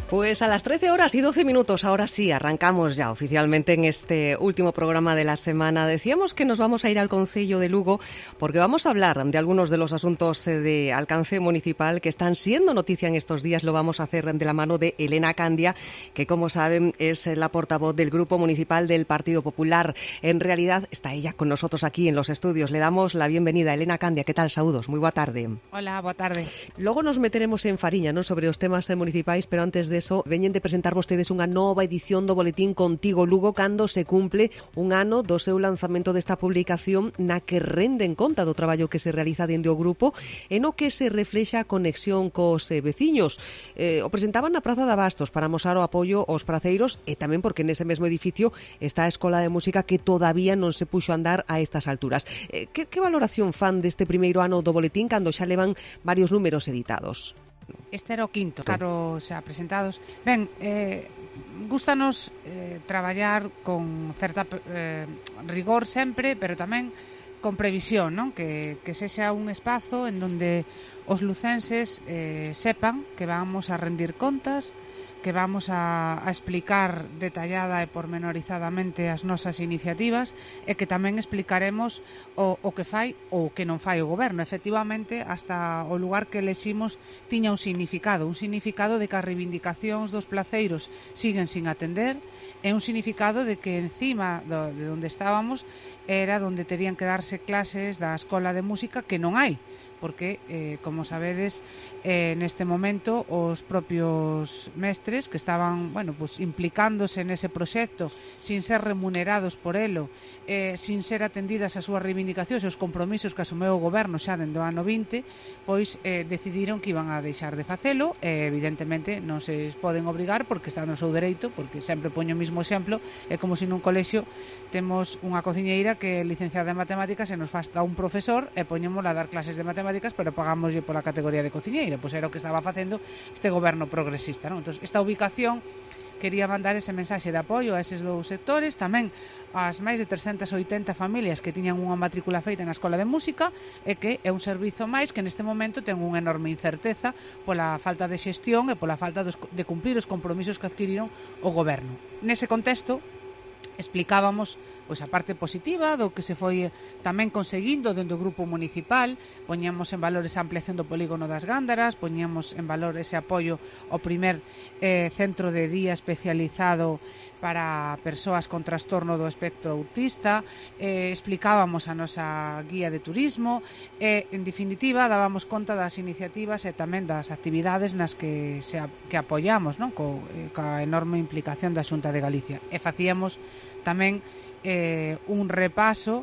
Pues a las 13 horas y 12 minutos, ahora sí, arrancamos ya oficialmente en este último programa de la semana. Decíamos que nos vamos a ir al Concello de Lugo porque vamos a hablar de algunos de los asuntos de alcance municipal que están siendo noticia en estos días. Lo vamos a hacer de la mano de Elena Candia, que como saben es la portavoz del Grupo Municipal del Partido Popular. En realidad está ella con nosotros aquí en los estudios. Le damos la bienvenida. Elena Candia, ¿qué tal? Saúdos, moi boa tarde. Hola, boa tarde. Logo nos meteremos en fariña, non, sobre os temas municipais, pero antes de eso, veñen de presentar vostedes unha nova edición do Boletín Contigo Lugo cando se cumple un ano do seu lanzamento desta publicación na que renden conta do traballo que se realiza dende o grupo e no que se reflexa a conexión cos veciños. O presentaban na Praza de Abastos para amosar o apoio aos praceiros e tamén porque nese mesmo edificio está a Escola de Música que todavía non se puxo a andar a estas alturas. Que valoración fan deste primeiro ano do Boletín cando xa levan varios números editados? Este era o quinto, claro, xa presentados. Ben, gústanos traballar con certa rigor sempre, pero tamén con previsión, non? Que sexa un espazo en donde os lucenses sepan que vamos a rendir contas, que vamos a explicar detallada e pormenorizadamente as nosas iniciativas e que tamén explicaremos o que fai ou o que non fai o goberno. Efectivamente, hasta o lugar que eleximos tiña un significado de que as reivindicacións dos placeiros siguen sin atender e un significado de que encima de onde estábamos era onde terían que darse clases da Escola de Música que non hai, porque, como sabedes, neste momento os propios mestres que estaban, pues, implicándose nese proxecto sin ser remunerados por elo, sin ser atendidas as súas reivindicacións e os compromisos que asumeu o goberno xa dende o ano 20, pois decidiron que iban a deixar de facelo e evidentemente non se poden obrigar porque está no seu dereito, porque sempre poño o mismo exemplo, é como se nun colexio temos unha cociñeira que é licenciada en matemáticas e nos fasta un profesor e poñémola a dar clases de matemáticas, pero pagámoslle pola categoría de cociñeira. Pois era o que estaba facendo este goberno progresista, non? Entón, esta ubicación quería mandar ese mensaxe de apoio a eses dous sectores, tamén as máis de 380 familias que tiñan unha matrícula feita na Escola de Música e que é un servizo máis que neste momento ten unha enorme incerteza pola falta de xestión e pola falta de cumprir os compromisos que adquiriron o goberno. Nese contexto, explicábamos pois a parte positiva do que se foi tamén conseguindo dentro do grupo municipal, poñíamos en valor esa ampliación do polígono das Gándaras, poñíamos en valor ese apoio ao primer centro de día especializado para persoas con trastorno do espectro autista, explicábamos a nosa guía de turismo e, en definitiva, dábamos conta das iniciativas e tamén das actividades nas que apoiamos, non? Coa enorme implicación da Xunta de Galicia. E facíamos tamén un repaso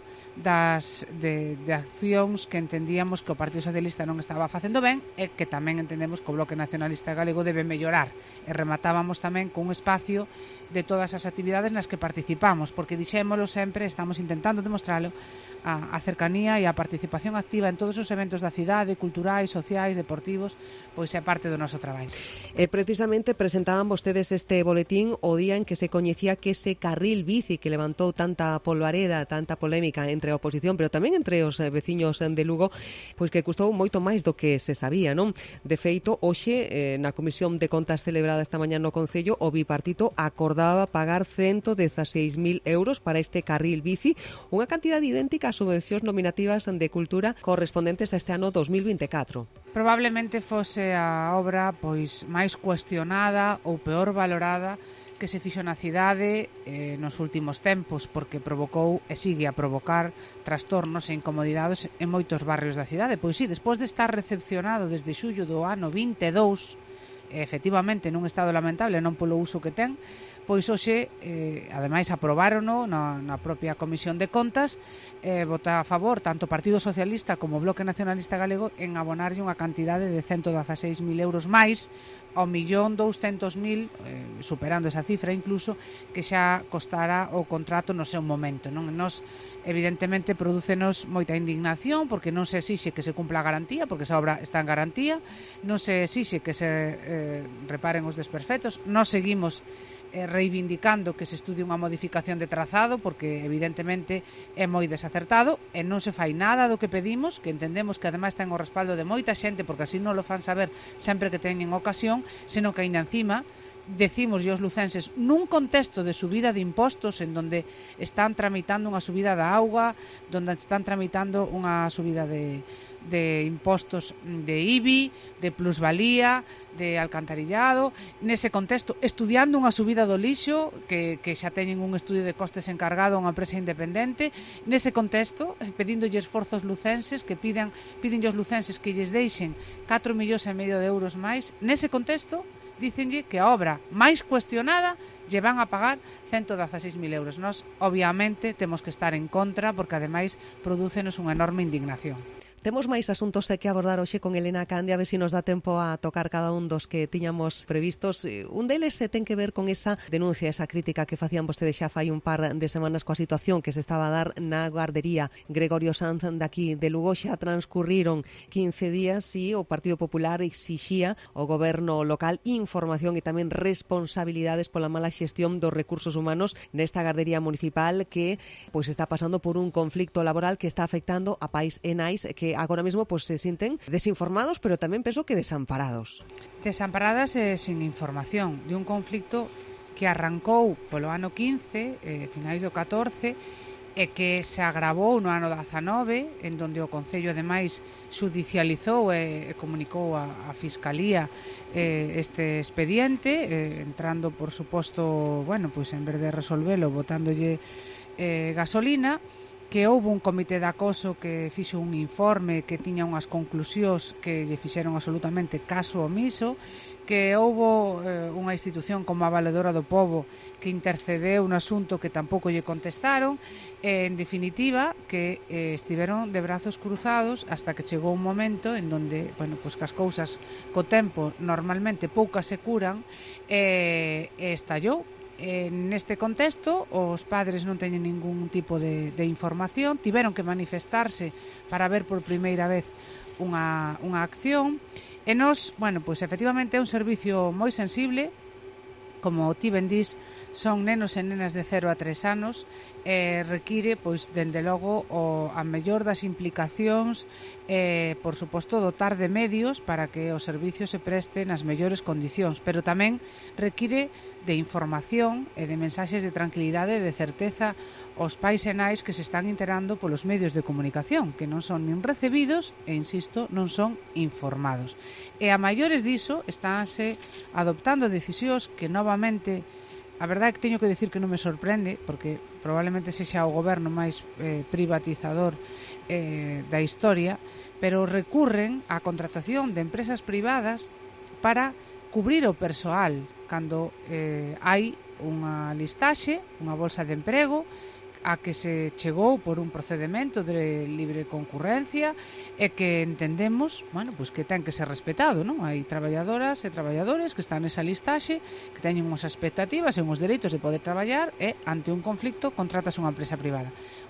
de accións que entendíamos que o Partido Socialista non estaba facendo ben e que tamén entendemos que o Bloque Nacionalista Galego debe mellorar. E rematábamos tamén con un espacio de todas as actividades nas que participamos, porque dixémolo sempre, estamos intentando demostralo, a cercanía e a participación activa en todos os eventos da cidade, culturais, sociais, deportivos, pois é parte do noso traballo. Precisamente presentaban vostedes este boletín o día en que se coñecía que ese carril bici que levantou tanta polvareda, tanta polémica entre a oposición, pero tamén entre os veciños de Lugo, pois que custou moito máis do que se sabía, non? De feito, hoxe, na Comisión de Contas celebrada esta mañá no Concello, o bipartito acordaba pagar 116.000 euros para este carril bici, unha cantidade idéntica ás subvencións nominativas de cultura correspondentes a este ano 2024. Probablemente fose a obra pois máis cuestionada ou peor valorada que se fixo na cidade nos últimos tempos, porque provocou e sigue a provocar trastornos e incomodidades en moitos barrios da cidade. Pois sí, despois de estar recepcionado desde xullo do ano 22, efectivamente nun estado lamentable, non polo uso que ten, pois hoxe, ademais, aprobarono na propia Comisión de Contas, vota a favor tanto o Partido Socialista como o Bloque Nacionalista Galego en abonarlle unha cantidade de 116.000 euros máis ao 1.200.000, superando esa cifra incluso, que xa costara o contrato no seu momento, non? Nos, evidentemente, prodúcenos moita indignación porque non se exixe que se cumpla a garantía, porque esa obra está en garantía, non se exixe que se reparen os desperfectos, nós seguimos reivindicando que se estudie unha modificación de trazado porque evidentemente é moi desacertado e non se fai nada do que pedimos, que entendemos que ademais ten o respaldo de moita xente porque así non lo fan saber sempre que teñen ocasión, senón que aínda encima decimos os lucenses, nun contexto de subida de impostos en donde están tramitando unha subida da auga, donde están tramitando unha subida de impostos de IBI, de plusvalía, de alcantarillado, nese contexto estudiando unha subida do lixo que xa teñen un estudio de costes encargado a unha empresa independente, nese contexto pedíndolle esforzos lucenses que pídenlle os lucenses que lles deixen 4,5 millóns de euros máis, nese contexto dícenlle que a obra máis cuestionada lle van a pagar 116.000 euros. Nós, obviamente, temos que estar en contra porque, ademais, prodúcenos unha enorme indignación. Temos máis asuntos que abordar hoxe con Elena Candia, a ver se nos dá tempo a tocar cada un dos que tiñamos previstos. Un deles ten que ver con esa denuncia, esa crítica que facían vostedes xa fai un par de semanas coa situación que se estaba a dar na guardería Gregorio Sanz daqui de Lugo. Xa transcurriron 15 días e o Partido Popular exixía ao goberno local información e tamén responsabilidades pola mala xestión dos recursos humanos nesta guardería municipal que pois está pasando por un conflicto laboral que está afectando a pais e nais que agora mesmo pues, se sinten desinformados, pero tamén penso que desamparados. Desamparadas e sin información de un conflicto que arrancou polo ano 15, finais do 14, e que se agravou no ano 19, en donde o Concello, ademais, xudicializou e comunicou a Fiscalía este expediente, entrando, por suposto, bueno, pues en vez de resolvelo, botándolle gasolina, que houve un comité de acoso que fixo un informe que tiña unhas conclusións que lle fixeron absolutamente caso omiso, que houve unha institución como a Valedora do Pobo que intercedeu no asunto que tampouco lle contestaron, en definitiva, que estiveron de brazos cruzados hasta que chegou un momento en donde, bueno, pues que as cousas co tempo normalmente poucas se curan, estallou. Neste contexto, os padres non teñen ningún tipo de información, tiveron que manifestarse para ver por primeira vez unha acción, e nos, bueno, pois efectivamente é un servicio moi sensible, como ti ben dís, son nenos e nenas de 0 a 3 anos, require, pois, dende logo, a mellor das implicacións, por suposto, dotar de medios para que os servicios se presten nas mellores condicións, pero tamén require de información e de mensaxes de tranquilidade e de certeza aos pais e nais que se están enterando polos medios de comunicación, que non son nin recebidos e, insisto, non son informados. E a maiores diso estánse adoptando decisións que novamente, a verdade é que teño que decir que non me sorprende, porque probablemente sexa o goberno máis privatizador da historia, pero recurren á contratación de empresas privadas para cubrir o persoal cando hai unha listaxe, unha bolsa de emprego a que se chegou por un procedemento de libre concurrencia e que entendemos, bueno, pues que ten que ser respetado, non? Hai traballadoras e traballadores que están nesa listaxe, que teñen unhas expectativas e uns dereitos de poder traballar e ante un conflicto contratas unha empresa privada.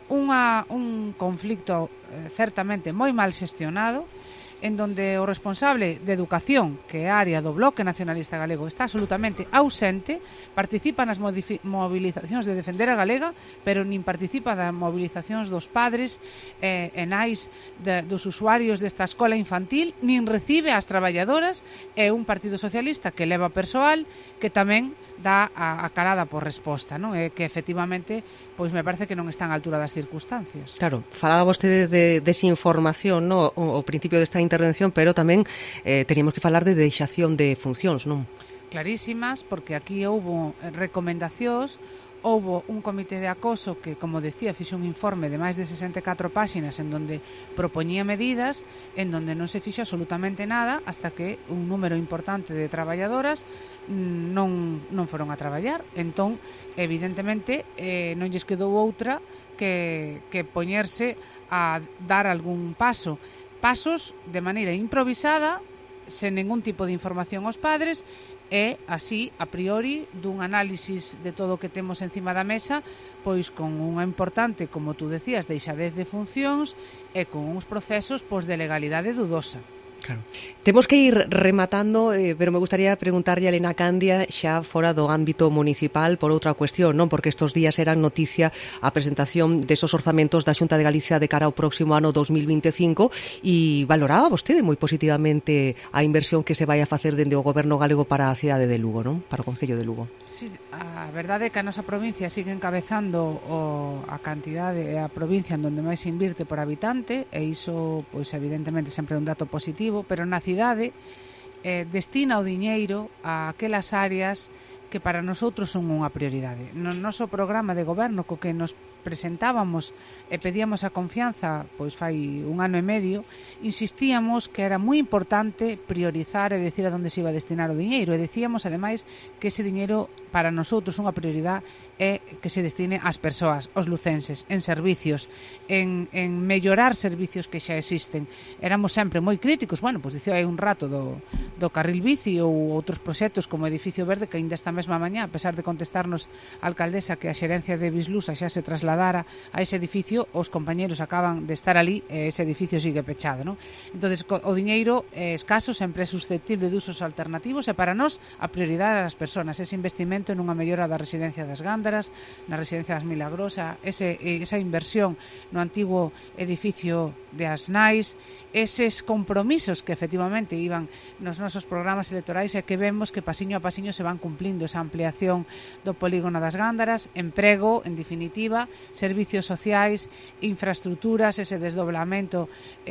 Un conflicto certamente moi mal xestionado, en donde o responsable de educación, que é a área do Bloque Nacionalista Galego, está absolutamente ausente, participa nas movilizacións de defender a galega, pero nin participa das movilizacións dos padres e nais dos usuarios desta escola infantil, nin recibe as traballadoras, e un Partido Socialista que leva persoal, que tamén dá a calada por resposta, non? É que efectivamente, pois me parece que non están á altura das circunstancias. Claro, falaba vostede de desinformación, non? O principio desta intervención, pero tamén teríamos que falar de deixación de funcións, non? Clarísimas, porque aquí houve recomendacións, houve un comité de acoso que, como decía, fixe un informe de máis de 64 páxinas en donde propoñía medidas, en donde non se fixo absolutamente nada hasta que un número importante de traballadoras non foron a traballar. Entón, evidentemente, non lles quedou outra que poñerse a dar algún pasos de maneira improvisada, sen ningún tipo de información aos padres, e así, a priori, dun análisis de todo o que temos encima da mesa, pois con unha importante, como tú decías, deixadez de funcións e con uns procesos pois de legalidade dudosa. Claro. Temos que ir rematando, pero me gustaría preguntarlle a Elena Candia xa fora do ámbito municipal por outra cuestión, non? Porque estes días eran noticia a presentación desos orzamentos da Xunta de Galicia de cara ao próximo ano 2025 e valoraba vostede moi positivamente a inversión que se vai a facer dende o Goberno galego para a cidade de Lugo, non? Para o Concello de Lugo. Sí, a verdade é que a nosa provincia sigue encabezando a cantidade e a provincia en onde máis se invirte por habitante e iso, pois evidentemente sempre é un dato positivo, pero na cidade destina o diñeiro a aquelas áreas que para nosotros son unha prioridade. No noso programa de goberno co que nos presentábamos e pedíamos a confianza, pois fai un ano e medio, insistíamos que era moi importante priorizar e decir a onde se iba a destinar o diñeiro e decíamos ademais que ese diñeiro para nosotros unha prioridade é que se destine ás persoas, aos lucenses, en servicios, en mellorar servicios que xa existen. Éramos sempre moi críticos, bueno, pois dicía hai un rato do carril bici ou outros proxectos como o Edificio Verde que ainda esta mesma mañá, a pesar de contestarnos a alcaldesa que a xerencia de Bislusa xa se trasladara a ese edificio, os compañeros acaban de estar ali e ese edificio sigue pechado, non? Entonces, o diñeiro é escaso, sempre é susceptible de usos alternativos e para nós a prioridade das persoas, ese investimento nunha mellora da residencia das Gándaras, na residencia das Milagrosa, esa inversión no antigo edificio de Asnais, eses compromisos que efectivamente iban nos nosos programas electorais e que vemos que pasiño a pasiño se van cumplindo, esa ampliación do polígono das Gándaras, emprego, en definitiva, servicios sociais, infraestructuras, ese desdoblamento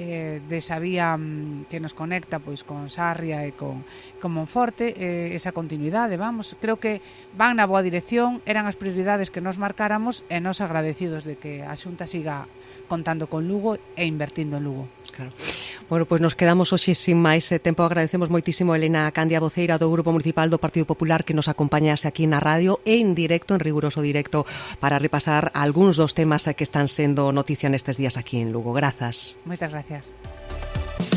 desa vía que nos conecta pois con Sarria e con Monforte, esa continuidade, vamos, creo que van na boa dirección, eran as prioridades que nos marcáramos e nos agradecidos de que a Xunta siga contando con Lugo e invertindo en Lugo. Claro. Bueno, pois nos quedamos hoxe sin máis tempo. Agradecemos moitísimo a Elena Candia, voceira do Grupo Municipal do Partido Popular, que nos acompañase aquí na radio en directo, en riguroso directo, para repasar algúns dos temas que están sendo noticia nestes días aquí en Lugo. Grazas. Moitas gracias.